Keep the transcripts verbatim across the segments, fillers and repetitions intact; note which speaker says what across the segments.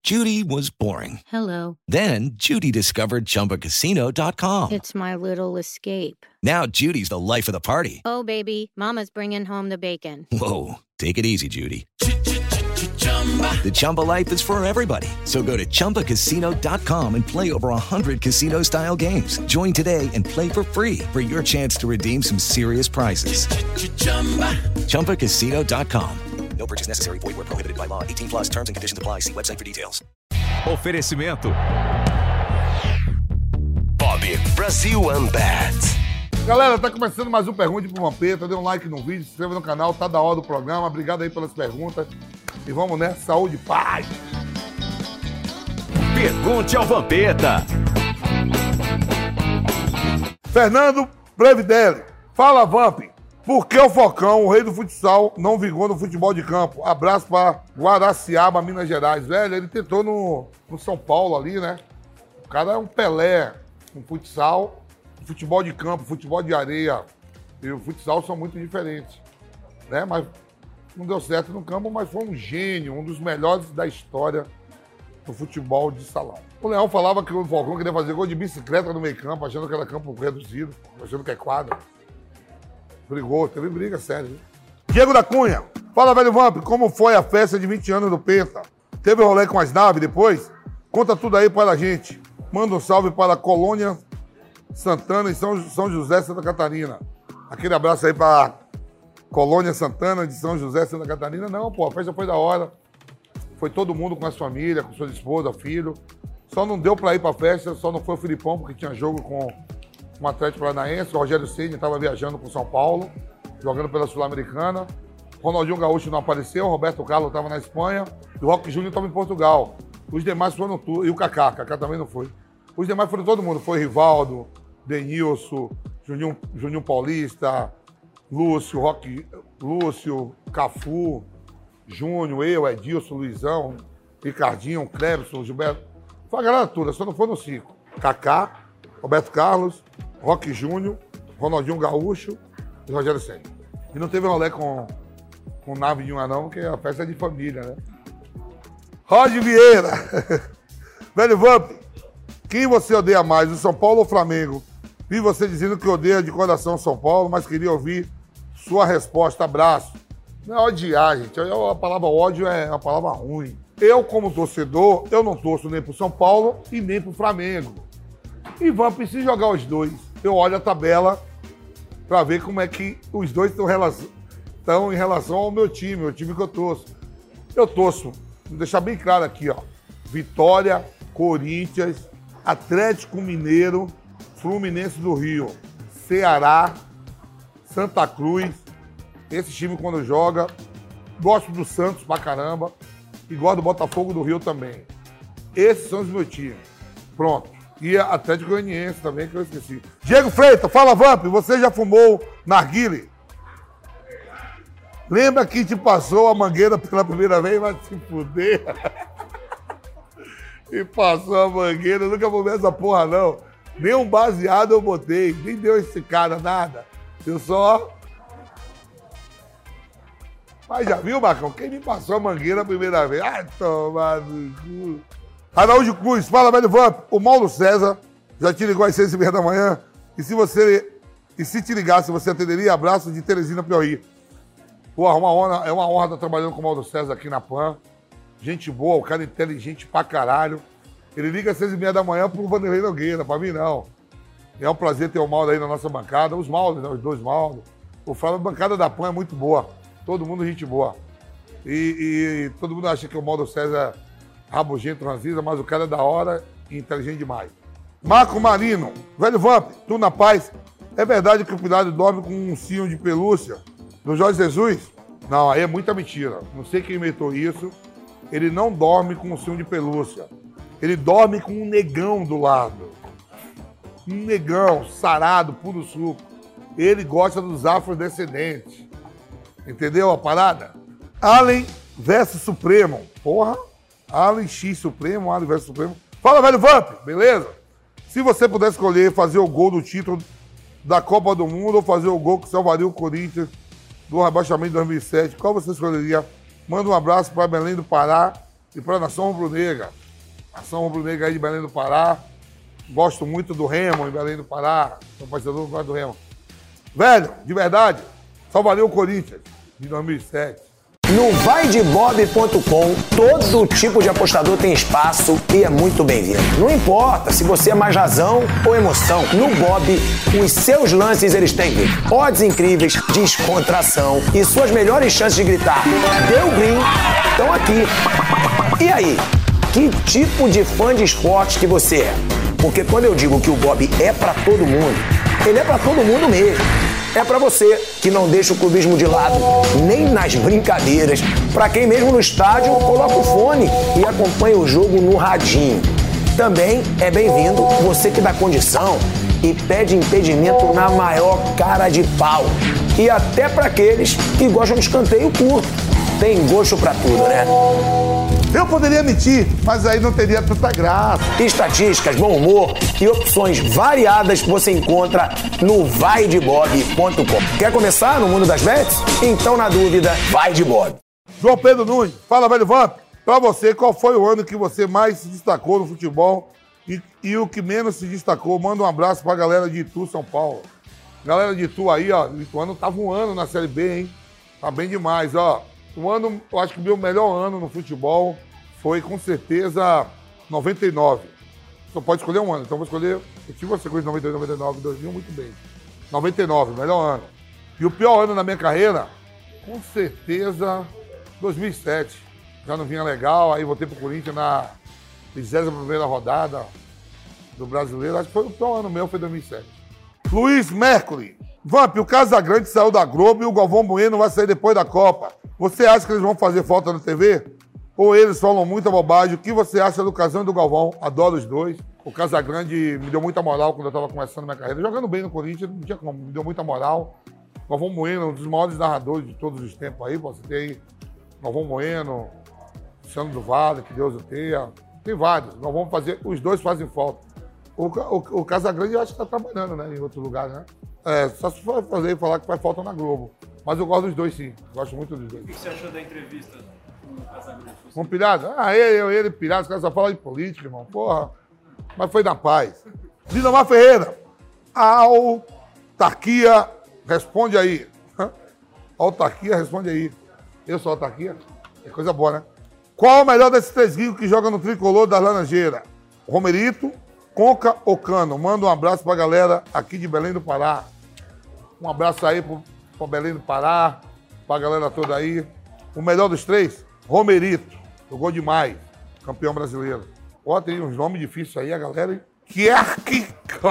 Speaker 1: Judy was boring.
Speaker 2: Hello.
Speaker 1: Then Judy discovered Chumba Casino dot com.
Speaker 2: It's my little escape.
Speaker 1: Now Judy's the life of the party.
Speaker 2: Oh, baby, mama's bringing home the bacon.
Speaker 1: Whoa, take it easy, Judy. The Chumba life is for everybody. So go to Chumba Casino dot com and play over one hundred casino-style games. Join today and play for free for your chance to redeem some serious prizes. Chumba Casino dot com. No purchase necessary. Void where prohibited by law. eighteen plus terms and conditions apply. See website for details.
Speaker 3: Oferecimento
Speaker 4: Bob Brasil Unbat.
Speaker 5: Galera, tá começando mais um Pergunte pro Vampeta. Dê um like no vídeo, se inscreva no canal, tá da hora do programa. Obrigado aí pelas perguntas. E vamos nessa, saúde e paz.
Speaker 3: Pergunte ao Vampeta.
Speaker 5: Fernando Brevidelli. Fala, Vamp. Por que o Focão, o rei do futsal, não vingou no futebol de campo? Abraço pra Guaraciaba, Minas Gerais. Velho, ele tentou no, no São Paulo ali, né? O cara é um Pelé no futsal. Futebol de campo, futebol de areia e o futsal são muito diferentes, né? Mas não deu certo no campo, mas foi um gênio, um dos melhores da história do futebol de salão. O Leão falava que o Falcão queria fazer gol de bicicleta no meio campo, achando que era campo reduzido, achando que é quadra. Brigou, teve briga séria. Hein? Diego da Cunha. Fala, velho Vamp, como foi a festa de vinte anos do Penta? Teve rolê com as naves depois? Conta tudo aí para a gente. Manda um salve para a Colônia Santana, em São, São José, Santa Catarina. Aquele abraço aí pra Colônia Santana, de São José, Santa Catarina. Não, pô, a festa foi da hora. Foi todo mundo com a família, com sua esposa, filho. Só não deu pra ir pra festa, só não foi o Filipão, porque tinha jogo com um Atlético Paranaense. O Rogério Ceni estava viajando com São Paulo, jogando pela Sul-Americana. Ronaldinho Gaúcho não apareceu, o Roberto Carlos estava na Espanha. E o Roque Júnior estava em Portugal. Os demais foram tudo. E o Kaká, Kaká também não foi. Os demais foram todo mundo. Foi Rivaldo, Denilson, Juninho, Juninho Paulista, Lúcio, Roque, Lúcio, Cafu, Júnior, eu, Edilson, Luizão, Ricardinho, Clebson, Gilberto. Foi a galera toda, só não foi no cinco. Kaká, Roberto Carlos, Roque Júnior, Ronaldinho Gaúcho e Rogério Ceni. E não teve rolê com, com nave nenhuma não, porque a festa é de família, né? Roger Vieira. Velho Vamp, quem você odeia mais, o São Paulo ou o Flamengo? Vi você dizendo que odeia de coração São Paulo, mas queria ouvir sua resposta. Abraço. Não é odiar, gente. A palavra ódio é uma palavra ruim. Eu, como torcedor, eu não torço nem pro São Paulo e nem pro Flamengo. E vamos precisar jogar os dois. Eu olho a tabela para ver como é que os dois estão em relação ao meu time, o time que eu torço. Eu torço, vou deixar bem claro aqui, ó. Vitória, Corinthians, Atlético Mineiro, Fluminense do Rio, Ceará, Santa Cruz. Esse time quando joga. Gosto do Santos pra caramba. E gosto do Botafogo do Rio também. Esses são os meus times. Pronto. E Atlético Goianiense também, que eu esqueci. Diego Freitas, fala Vamp, você já fumou narguile? Lembra que te passou a mangueira pela primeira vez? Vai se fuder. E passou a mangueira, eu nunca fumei essa porra não. Nem um baseado eu botei, nem deu esse cara nada. Eu só... Mas já viu, Marcão? Quem me passou a mangueira a primeira vez? Ai, tomar no cu. Araújo Cruz, fala, velho Vamp. O Mauro César já te ligou às seis e meia da manhã. E se você... E se te ligasse, você atenderia? Abraço de Teresina Piauí. Porra, uma honra, é uma honra estar trabalhando com o Mauro César aqui na Pan. Gente boa, o cara inteligente pra caralho. Ele liga às seis e meia da manhã pro Vanderlei Nogueira, pra mim não. É um prazer ter o Mauro aí na nossa bancada. Os Mauros, né? Os dois Mauros. O Flávio, a bancada da Pan é muito boa. Todo mundo gente boa. E, e todo mundo acha que o Mauro César é rabugento, transisa, mas o cara é da hora e inteligente demais. Marco Marino, velho Vamp, tu na paz. É verdade que o Pilar dorme com um cinho de pelúcia do Jorge Jesus? Não, aí é muita mentira. Não sei quem inventou isso. Ele não dorme com um cinho de pelúcia. Ele dorme com um negão do lado. Um negão, sarado, puro suco. Ele gosta dos afrodescendentes. Entendeu a parada? Allen versus Supremo. Porra. Allen X Supremo, Allen versus Supremo. Fala, velho Vamp, beleza? Se você pudesse escolher fazer o gol do título da Copa do Mundo ou fazer o gol que salvaria o Corinthians do rebaixamento de dois mil e sete, qual você escolheria? Manda um abraço para Belém do Pará e para a Nação Rubro-Negra. Nação Rubro-Negra aí de Belém do Pará. Gosto muito do Remo em Belém do Pará. Sou parceiro do Remo. Velho, de verdade, só valeu o Corinthians de dois mil e sete.
Speaker 6: No vai de bob ponto com, todo tipo de apostador tem espaço e é muito bem-vindo. Não importa se você é mais razão ou emoção. No Bob, os seus lances eles têm odds incríveis, descontração e suas melhores chances de gritar "Deu green" estão aqui. E aí, que tipo de fã de esportes que você é? Porque quando eu digo que o Bob é pra todo mundo, ele é pra todo mundo mesmo. É pra você que não deixa o clubismo de lado, nem nas brincadeiras. Pra quem mesmo no estádio coloca o fone e acompanha o jogo no radinho. Também é bem-vindo você que dá condição e pede impedimento na maior cara de pau. E até pra aqueles que gostam de escanteio curto. Tem gosto pra tudo, né?
Speaker 5: Eu poderia mentir, mas aí não teria tanta graça.
Speaker 6: Estatísticas, bom humor e opções variadas você encontra no vai de bob ponto com. Quer começar no mundo das bets? Então, na dúvida, vai de Bob.
Speaker 5: João Pedro Nunes, fala, velho Vamp. Pra você, qual foi o ano que você mais se destacou no futebol e, e o que menos se destacou? Manda um abraço pra galera de Itu, São Paulo. Galera de Itu aí, ó, o Ituano tava um ano na Série B, hein? Tá bem demais, ó. Um ano, eu acho que o meu melhor ano no futebol foi, com certeza, noventa e nove. Só pode escolher um ano, então vou escolher... Eu tive uma sequência de noventa e oito, noventa e nove, dois mil, muito bem. noventa e nove, melhor ano. E o pior ano na minha carreira, com certeza, dois mil e sete. Já não vinha legal, aí voltei pro Corinthians na vigésima primeira rodada do Brasileiro. Acho que foi o pior ano meu, foi dois mil e sete. Luiz Mercury. Vamp, o Casagrande saiu da Globo e o Galvão Bueno vai sair depois da Copa. Você acha que eles vão fazer falta na T V? Ou eles falam muita bobagem? O que você acha do Casão e do Galvão? Adoro os dois. O Casagrande me deu muita moral quando eu estava começando minha carreira. Jogando bem no Corinthians, não tinha como, me deu muita moral. Galvão Bueno, um dos maiores narradores de todos os tempos aí. Você tem aí Galvão Bueno, Luciano do Vale, que Deus o tenha. Tem vários. Nós vamos fazer, os dois fazem falta. O, o, o Casagrande eu acho que está trabalhando, né, em outro lugar, né? É, só se for fazer e falar que faz falta na Globo. Mas eu gosto dos dois, sim. Gosto muito dos dois.
Speaker 7: O que você achou da entrevista com o Casagrande?
Speaker 5: Com o Pirata? Ah, ele, ele, Pirata, os caras só falam de política, irmão. Porra. Mas foi na paz. Lindomar Ferreira. A autarquia responde aí. A autarquia responde aí. Eu sou a autarquia? É coisa boa, né? Qual o melhor desses três gringos que joga no tricolor das Laranjeiras? Romerito, Conca ou Cano? Manda um abraço pra galera aqui de Belém do Pará. Um abraço aí pro, pro Belém do Pará, pra galera toda aí. O melhor dos três? Romerito. Jogou demais. Campeão brasileiro. Ó, tem uns nomes difíceis aí, a galera. Kierkegaard.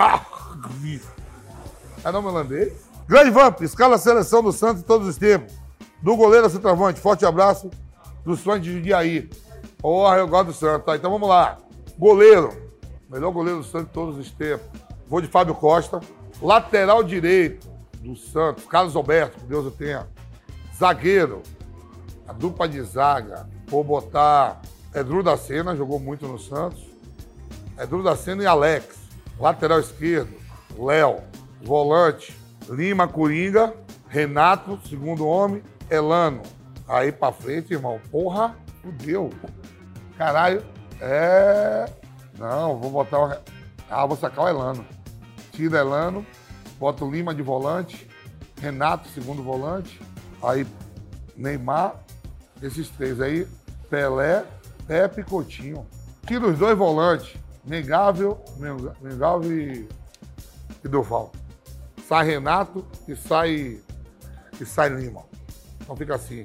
Speaker 5: É nome holandês? Grande Vamp, escala a seleção do Santos em todos os tempos. Do goleiro ao centroavante. Forte abraço dos fãs de Jundiaí. Porra, eu gosto do Santos. Tá, então vamos lá. Goleiro. Melhor goleiro do Santos de todos os tempos. Vou de Fábio Costa. Lateral direito do Santos. Carlos Alberto, que Deus o tenha. Zagueiro. A dupla de zaga. Vou botar Edru da Sena, jogou muito no Santos. Edru da Sena e Alex. Lateral esquerdo. Léo. Volante. Lima Coringa. Renato, segundo homem. Elano. Aí pra frente, irmão. Porra, fudeu. Caralho. É... Não, vou botar o... Ah, vou sacar o Elano. Tira Elano. Bota o Lima de volante. Renato, segundo volante. Aí, Neymar. Esses três aí. Pelé, Pepe e Coutinho. Tira os dois volantes. Mengável, Mengável e... e Durval. Sai Renato e sai... E sai Lima. Então fica assim.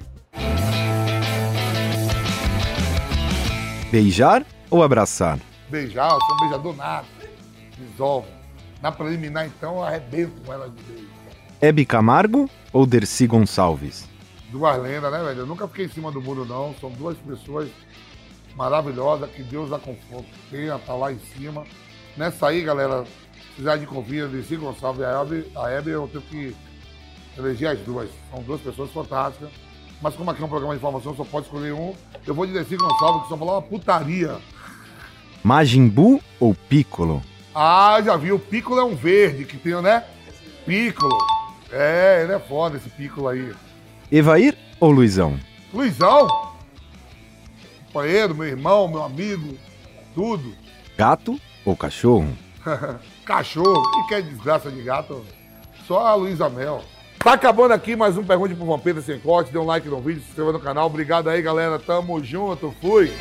Speaker 3: Beijar ou abraçar?
Speaker 5: Beijar, eu sou um beijador nato. Resolve. Na preliminar, então, eu arrebento com ela de beijo.
Speaker 3: Hebe Camargo ou Dercy Gonçalves?
Speaker 5: Duas lendas, né, velho? Eu nunca fiquei em cima do muro, não. São duas pessoas maravilhosas, que Deus a conforteia, tá lá em cima. Nessa aí, galera, se precisar de convite, Dercy Gonçalves e a Hebe, a Hebe, eu tenho que eleger as duas. São duas pessoas fantásticas. Mas como aqui é um programa de informação, só pode escolher um. Eu vou de Dercy Gonçalves, que só falou uma putaria.
Speaker 3: Majin Buu ou Piccolo?
Speaker 5: Ah, já vi. O Piccolo é um verde que tem, né? Piccolo. É, ele é foda, esse Piccolo aí.
Speaker 3: Evair ou Luizão?
Speaker 5: Luizão? companheiro, meu irmão, meu amigo, tudo.
Speaker 3: Gato ou cachorro?
Speaker 5: Cachorro, que quer desgraça de gato? Só a Luísa Mel. Tá acabando aqui mais um Pergunte pro Vampeta Sem Corte. Dê um like no vídeo, se inscreva no canal. Obrigado aí, galera. Tamo junto. Fui.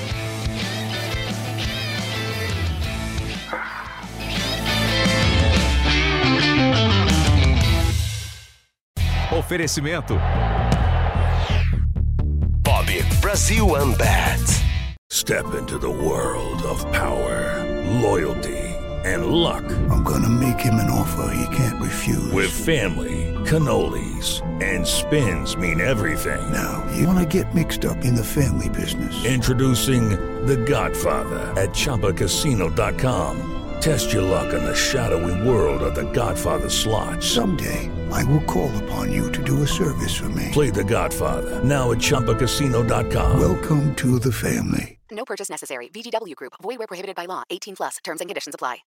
Speaker 8: Oferecimento
Speaker 4: Bob Brasil Unbat.
Speaker 9: Step into the world of power, loyalty, and luck.
Speaker 10: I'm gonna make him an offer he can't refuse.
Speaker 9: With family, cannolis, and spins mean everything.
Speaker 10: Now, you wanna get mixed up in the family business.
Speaker 9: Introducing The Godfather at Chumba Casino dot com. Test your luck in the shadowy world of The Godfather slot.
Speaker 10: Someday, I will call upon you to do a service for me.
Speaker 9: Play The Godfather, now at Chumba Casino dot com.
Speaker 10: Welcome to the family.
Speaker 11: No purchase necessary. V G W Group. Void where prohibited by law. eighteen plus. Terms and conditions apply.